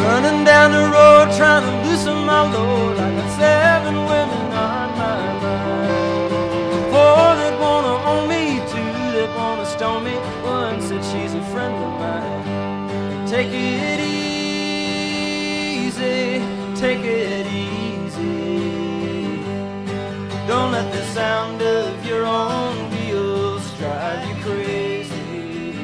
running down the road trying to loosen my load. I got 7 women on my mind. 4 that wanna own me, 2 that wanna stone me. 1 said she's a friend of mine. Take it easy, take it easy. Don't let the sound of your own wheels drive you crazy.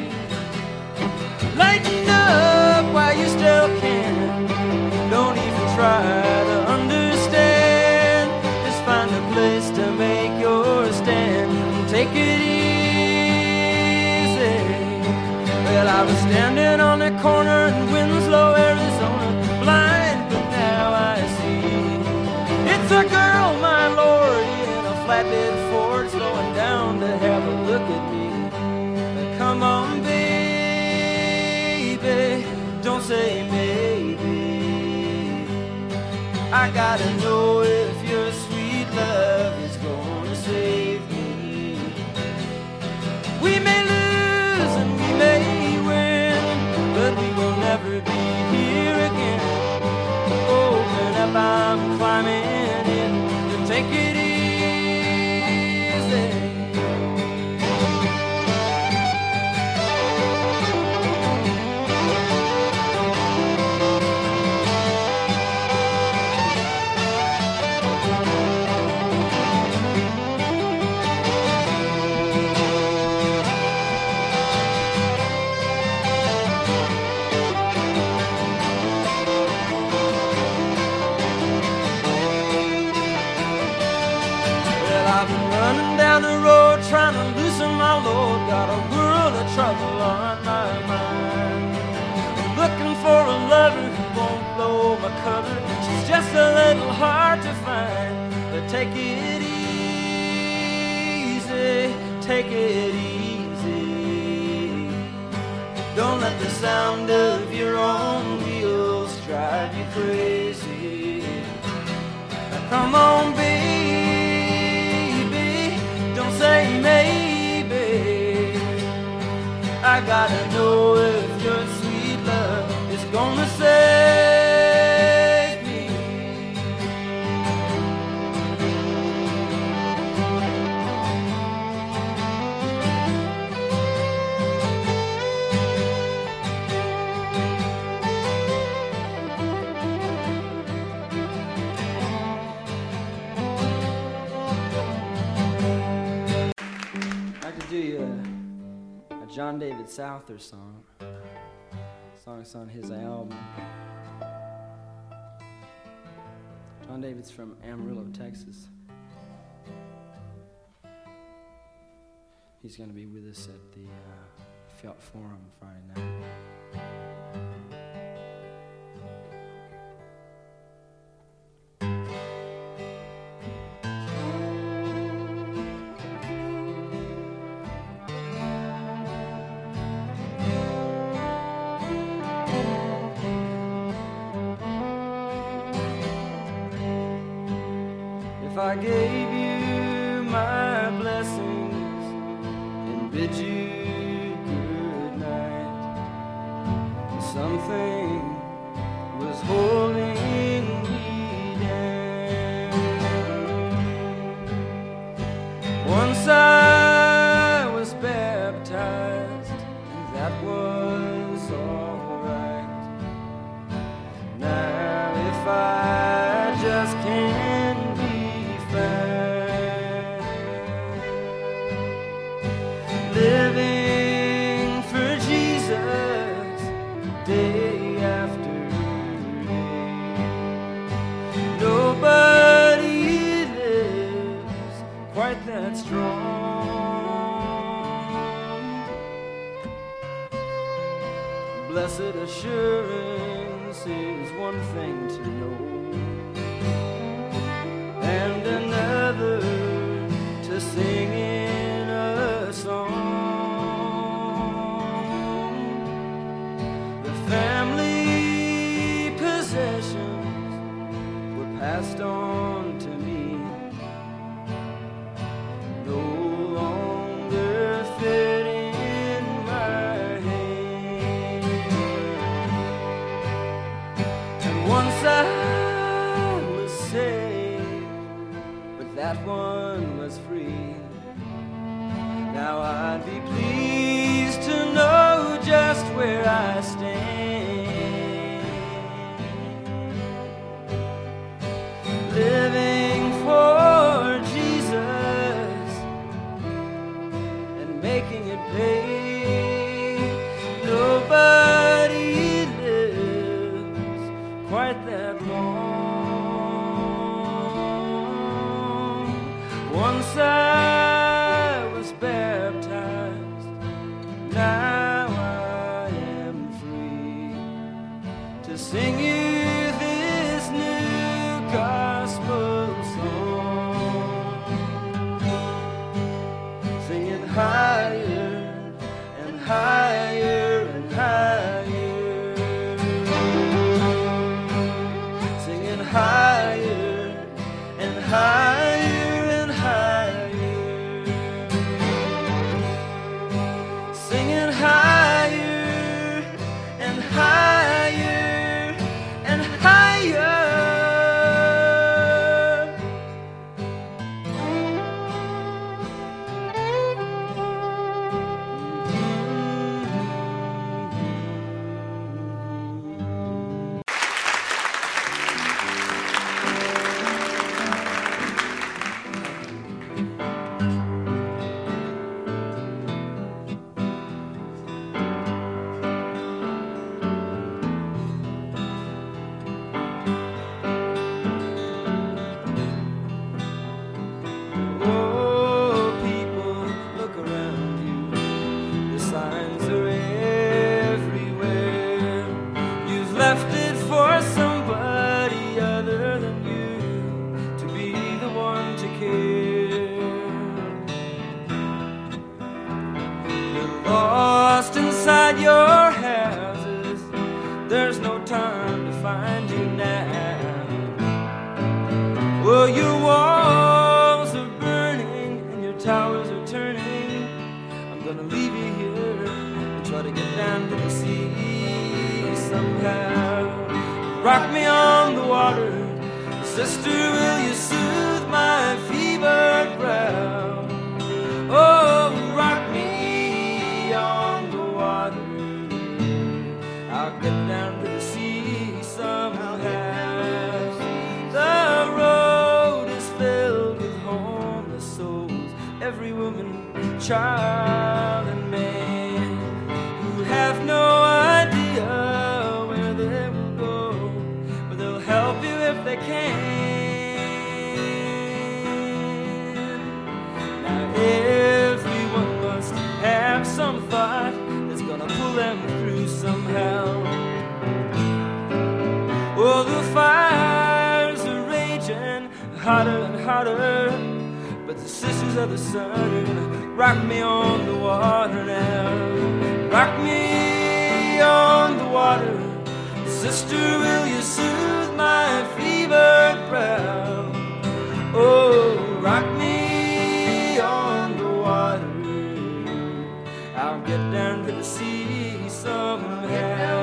Lighten up while you still can. Don't even try to understand. Just find a place to make your stand. Take it easy. Well, I was standing on that corner in Winslow, Arizona, blind, but now I see. It's a girl, my lord, in a flatbed Ford, slowing down to have a look at me. Come on, baby, don't say maybe. I gotta know if your sweet love is gonna save me. We may lose and we may win, but we will never be here again. Open up, I'm climbing in to take it easy. Down the road trying to loosen my load. Got a world of trouble on my mind. I'm looking for a lover who won't blow my cover. She's just a little hard to find. But take it easy, take it easy. Don't let the sound of your own wheels drive you crazy. Now come on, baby, say maybe. I gotta know if your sweet love is gonna save me. A John David Souther song. Song's on his album. John David's from Amarillo, Texas. He's going to be with us at the Felt Forum Friday night. If I gave you my blessings and bid you good night, something was holding me down. Once I was baptized, and that was all right. Now if I just can't living for Jesus day after day. Nobody lives quite that strong. Blessed assurance is one thing to know, and another to sing in a song. The family possessions were passed on to me, no longer fit in my hand. that one was free. Now I'd be pleased to know just where I stand, living for Jesus and making it pay. Nobody lives quite that long. Once I was baptized, now I am free to sing you this new gospel song, singing higher and higher and higher, singing higher and higher and higher, singing higher and higher and higher. Oh, people, look around you. The signs are everywhere. You've left it for somebody other than you to be the one to care. You're lost inside your houses. There's no time to find you now. Well, your walls are burning and your towers are turning. I'm gonna leave you here and try to get down to the sea somehow. Rock me on the water, sister, will you soothe my fevered brow? Oh, rock me on the water, I'll get down to the sea somehow. The road is filled with homeless souls, every woman, child, and man, who have no idea where they will go, but they'll help you if they can. Now everyone must have some thought that's gonna pull them through somehow. Oh, the fires are raging hotter and hotter, but the sisters of the sun are gonna rock me on the water now. Rock me on the water, sister, will you soothe my fevered brow? Oh, rock me on the water, I'll get down to the sea somehow.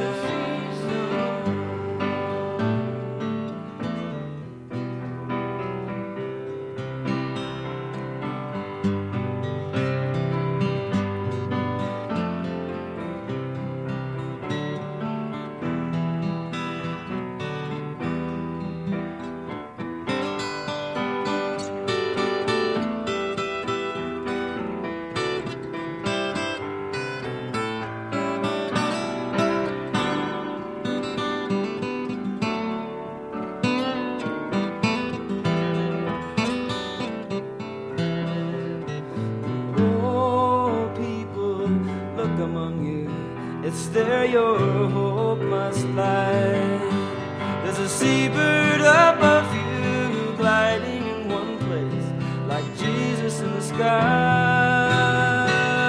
It's there your hope must lie. There's a seabird above you, gliding in one place, like Jesus in the sky.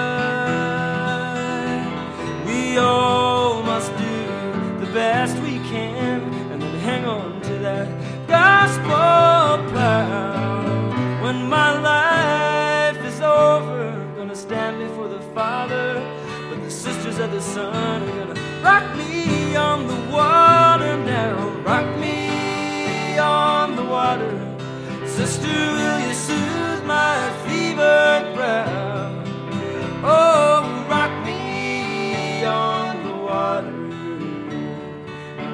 We all must do the best we can, and then hang on to that gospel plow. When my life is over, I'm gonna stand before the Father, but the sisters of the sun are gonna rock me on the water now. Rock me on the water, sister, will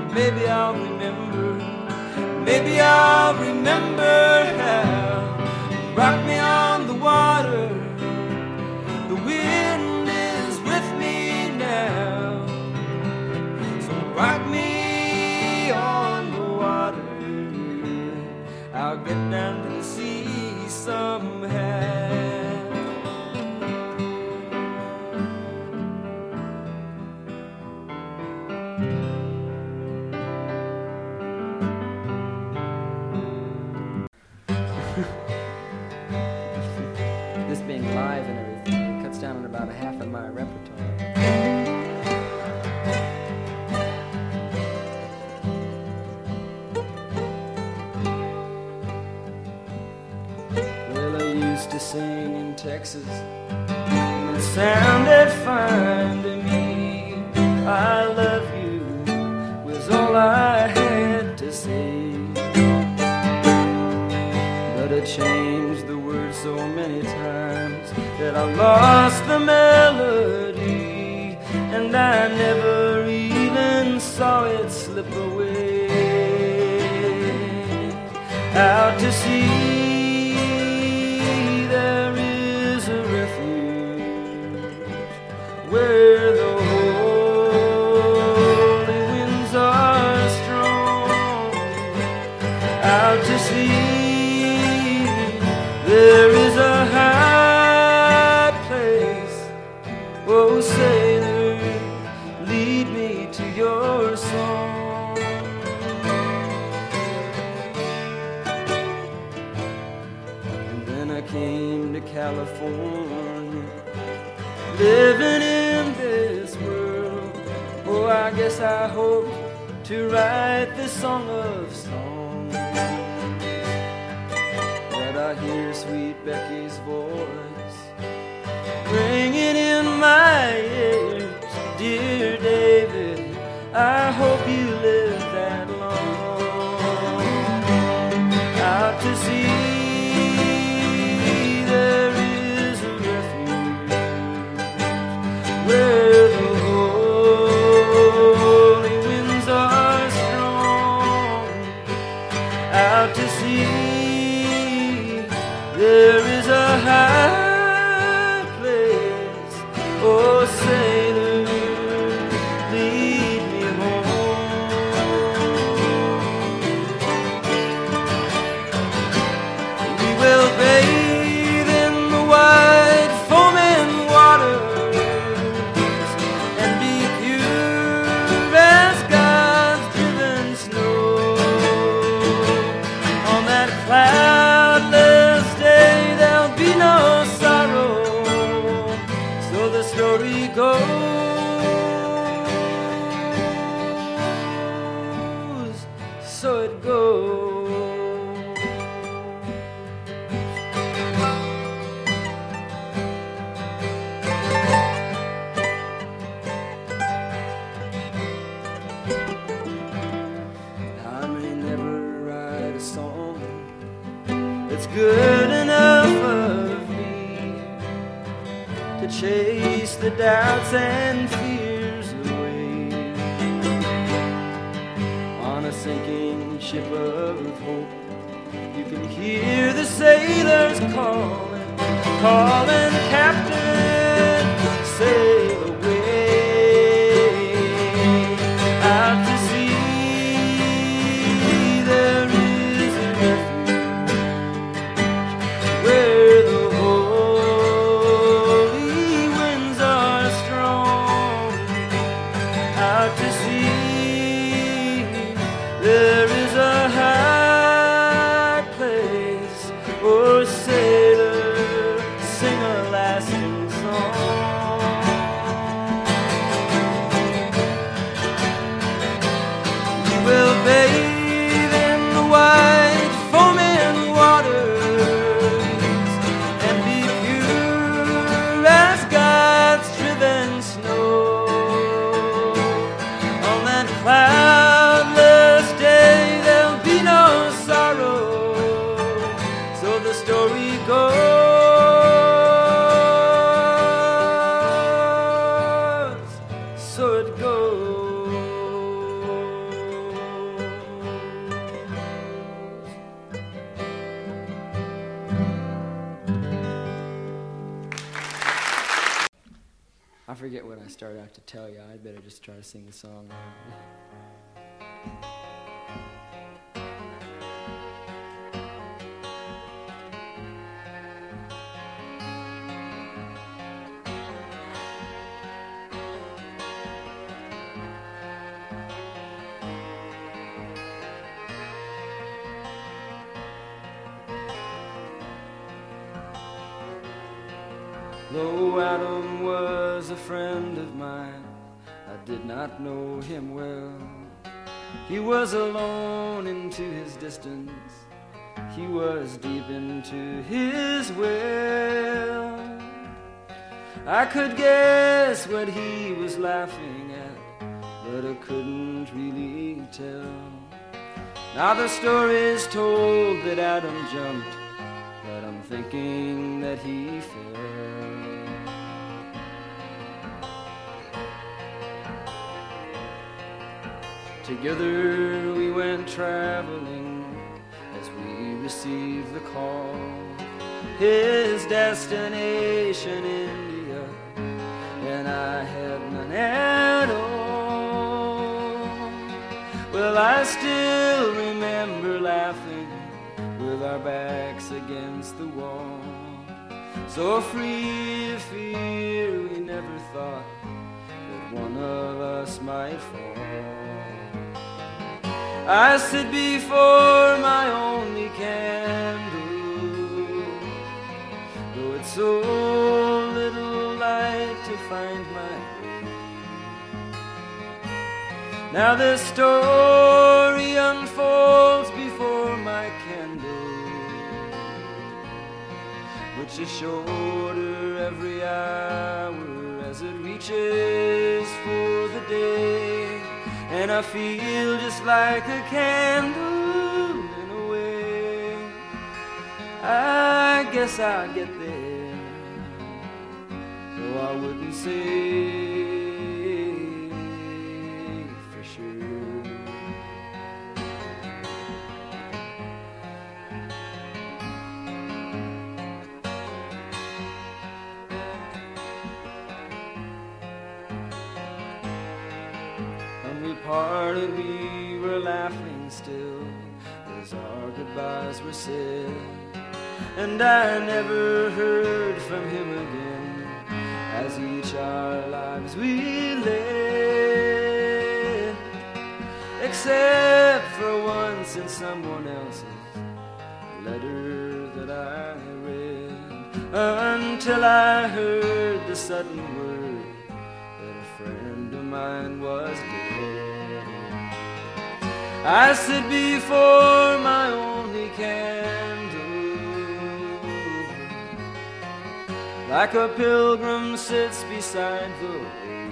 maybe I'll remember, maybe I'll remember how you rock me on the water. The wind is with me now, so rock me on the water. I'll get down to the sea somehow. This being live and everything, it cuts down on about half of my repertoire. Well, I used to sing in Texas, and it sounded fine to me. I love you was all I had to say, but I changed the words so many times that I lost the melody, and I never even saw it slip away. Out to sea there is a refuge where the holy winds are strong. Out to sea there is a high place. Oh, sailor, lead me to your song. And then I came to California, living in this world. Oh, I guess I hoped to write this song of songs, but I hear sweet Becky's voice ringing in my ears. Dear David, I hope you live that long. Out to sea there is a refuge where the holy winds are strong. Out to sea there is a high place. Oh, sailor, lead me home. We will bathe in the wide foaming waters and be pure as God's driven snow. On that cloudless day there'll be no sorrow. So the story goes, so it goes. I may never write a song that's good enough of me to chase the doubts and fears away. On a sinking ship of hope, you can hear the sailors calling, calling, Captain, sail away. Out to sea there is a refuge where the holy winds are strong. Out to sea there is a high place. Oh, sailor, sing a lasting song. forget what I started out to tell you. I'd better just try to sing the song now. Though Adam was a friend of mine, I did not know him well. He was alone into his distance, he was deep into his well. I could guess what he was laughing at, but I couldn't really tell. Now the story's told that Adam jumped, but I'm thinking that he fell. Together we went traveling as we received the call. His destination India, and I had none at all. Well, I still remember laughing with our backs against the wall. So free of fear we never thought that one of us might fall. I sit before my only candle, though it's so little light to find my way. Now this story unfolds before my candle, which is shorter every hour as it reaches for the day. And I feel just like a candle in a way. I guess I'll get there, though I wouldn't say for sure. When we parted, we were laughing still as our goodbyes were said, and I never heard from him again as each our lives we led, except for once in someone else's letter that I read, until I heard the sudden word that a friend of mine was dead. I sit before my only candle, like a pilgrim sits beside the way.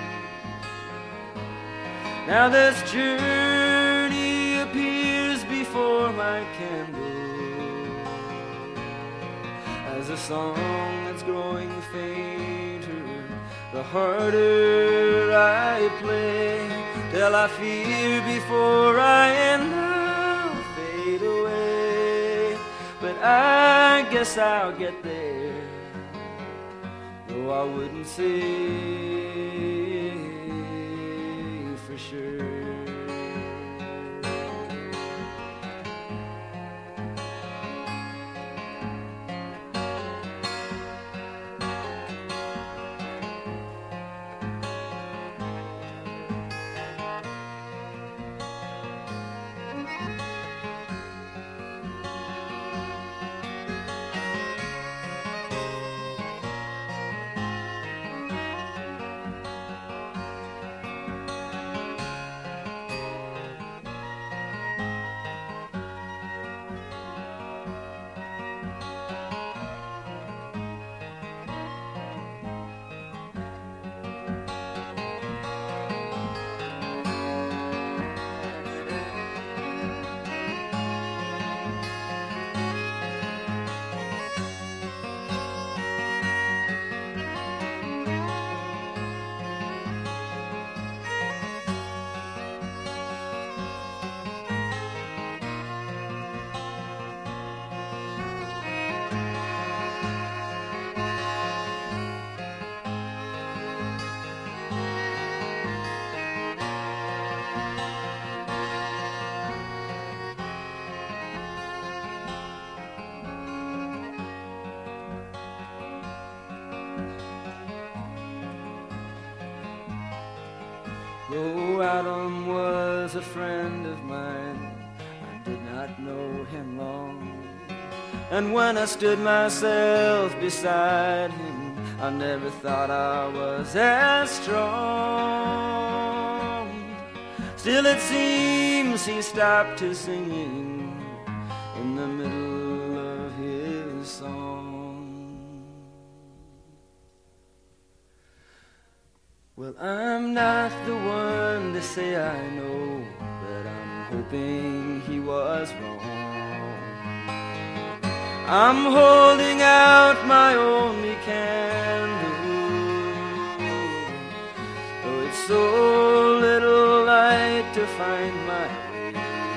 Now this journey appears before my candle as a song that's growing fainter the harder I play, till I fear before I end I'll fade away. But I guess I'll get there, though I wouldn't say for sure. Though Adam was a friend of mine, I did not know him long. And when I stood myself beside him, I never thought I was as strong. Still it seems he stopped his singing in the middle of his song. Well, I'm not the one to say I know, but I'm hoping he was wrong. I'm holding out my only candle, though it's so little light to find my way.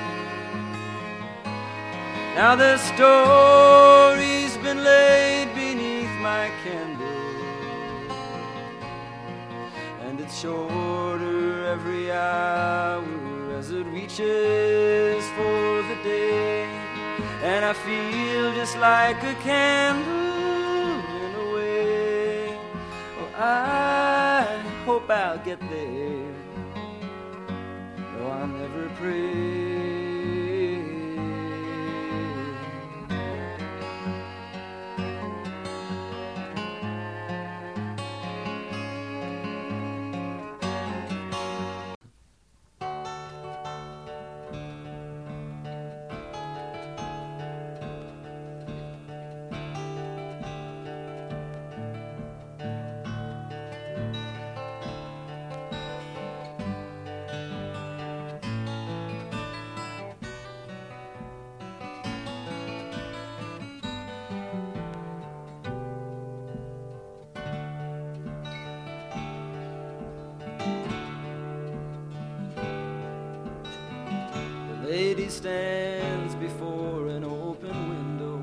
Now the story's been laid beneath my candle, and it's shorter every hour as it reaches for the day. And I feel just like a candle in a way. Oh, I hope I'll get there, though I'll never pray. Lady stands before an open window,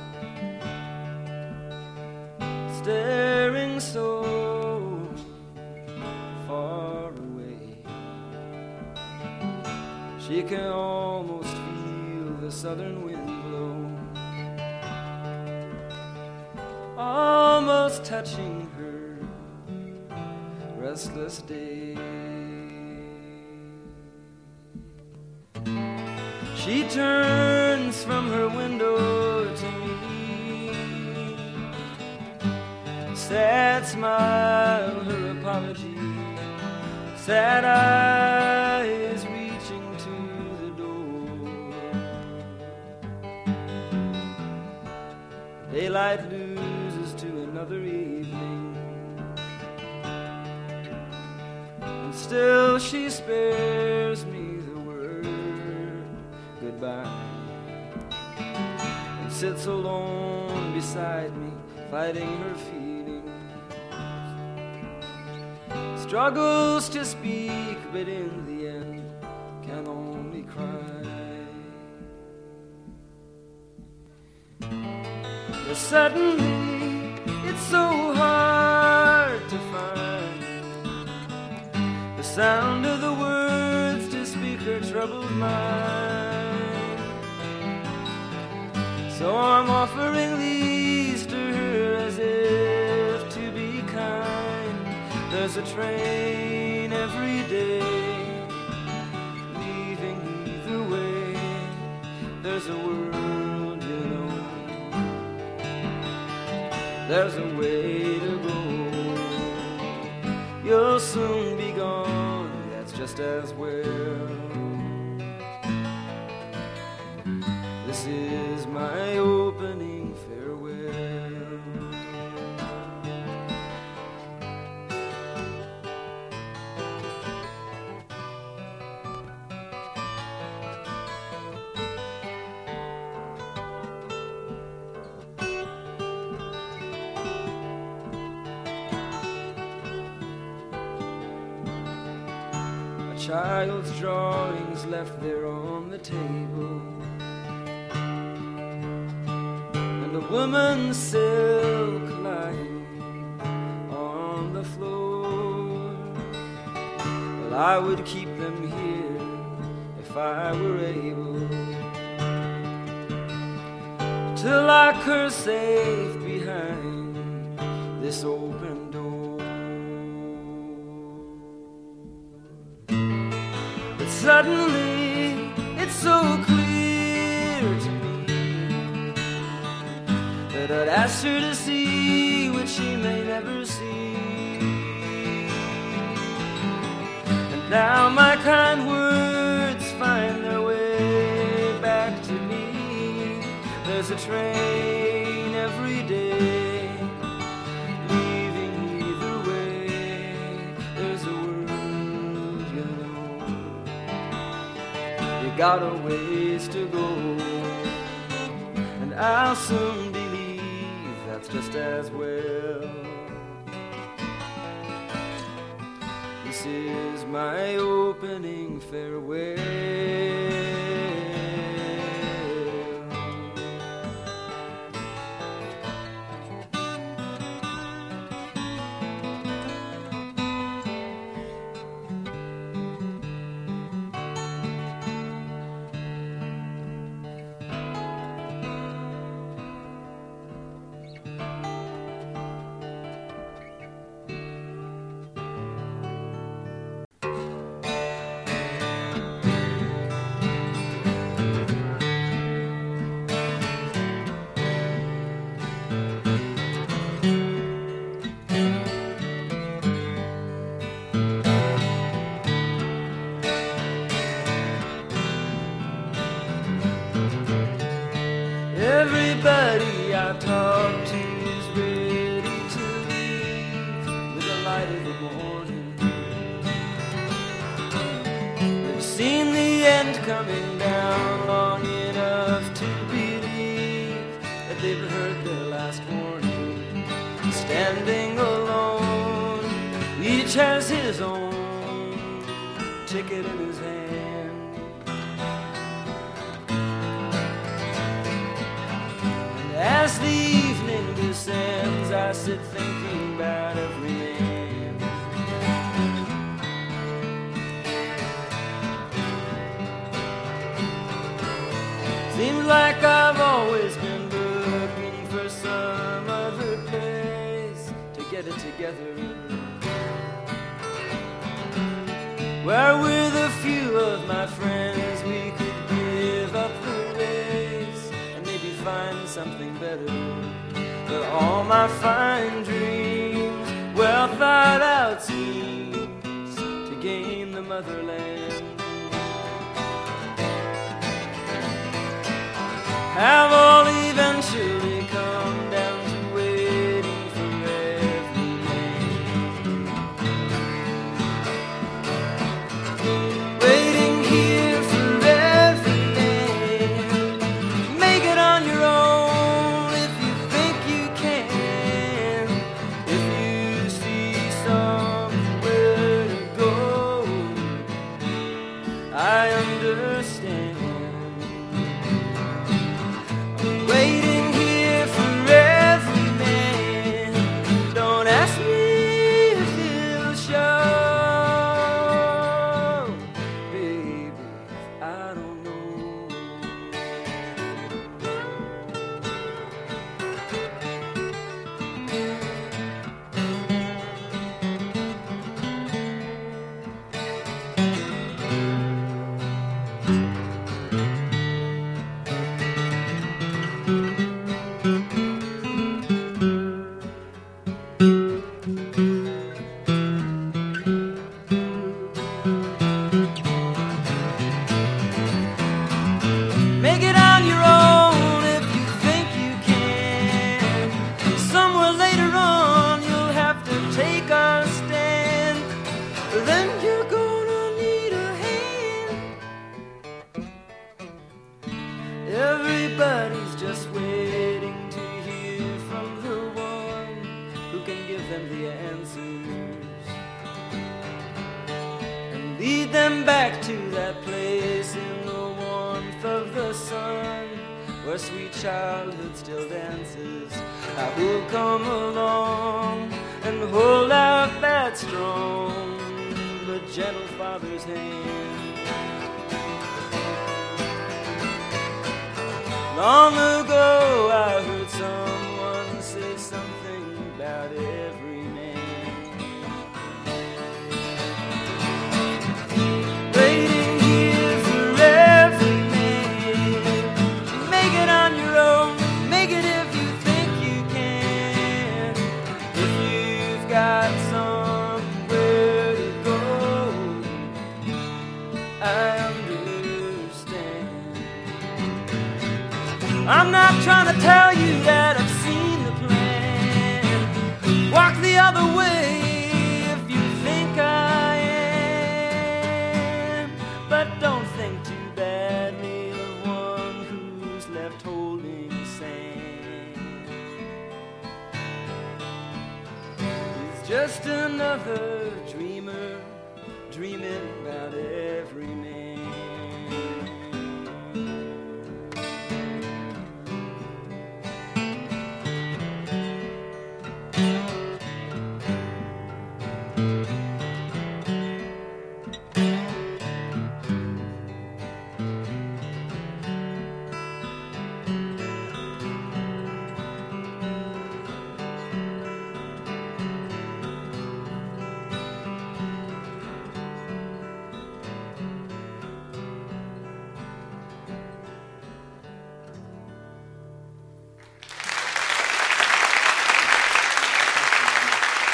staring so far away. She can almost feel the southern wind blow, almost touching her restless day. She turns from her window to me, sad smile, her apology, sad eyes reaching to the door. Daylight loses to another evening, and still she spares me goodbye, and sits alone beside me, fighting her feelings. Struggles to speak, but in the end can only cry. But suddenly it's so hard to find the sound of the words to speak her troubled mind. So I'm offering these to her as if to be kind. There's a train every day leaving either way. There's a world, you know, there's a way to go. You'll soon be gone, that's just as well. This is my opening farewell. A child's drawings left there on the table, a woman's silk lying on the floor. Well, I would keep them here if I were able, to lock her safe behind this open door. suddenly it's so clear to me that I'd asked her to see what she may never see. And now my kind words find their way back to me. There's a train every day leaving either way. There's a world, you know, you got a ways to go, and I'll soon believe that's just as well. This is my opening farewell. Everybody I've talked to is ready to leave with the light of the morning. They've seen the end coming down long enough to believe that they've heard their last warning. Standing alone, each has his own ticket in his hand. As the evening descends, I sit thinking about every man. Seems like I've always been looking for some other place to get it together, where with a few of my friends we could give up the race and maybe find something better. But all my fine dreams, well thought out schemes to gain the motherland, have all eventually come down to waiting for every man. Waiting here for every man. Make it on your own if you think you can. If you see somewhere to go, I understand. Waiting here for every man. Don't ask me if he'll show, baby, I don't know. Make it on your own if you think you can. Somewhere later on you'll have to take a stand. Then you're gonna need a hand. Everybody's just waiting to hear from the one who can give them the answers and lead them back to that place in the warmth of the sun where sweet childhood still dances. I will come along and hold out that strong but gentle father's hand. Long ago I heard someone say something about every man. Waiting here I'm not trying to tell you that I've seen the plan. Walk the other way if you think I am, but don't think too badly of one who's left holding sand. He's just another dreamer, dreaming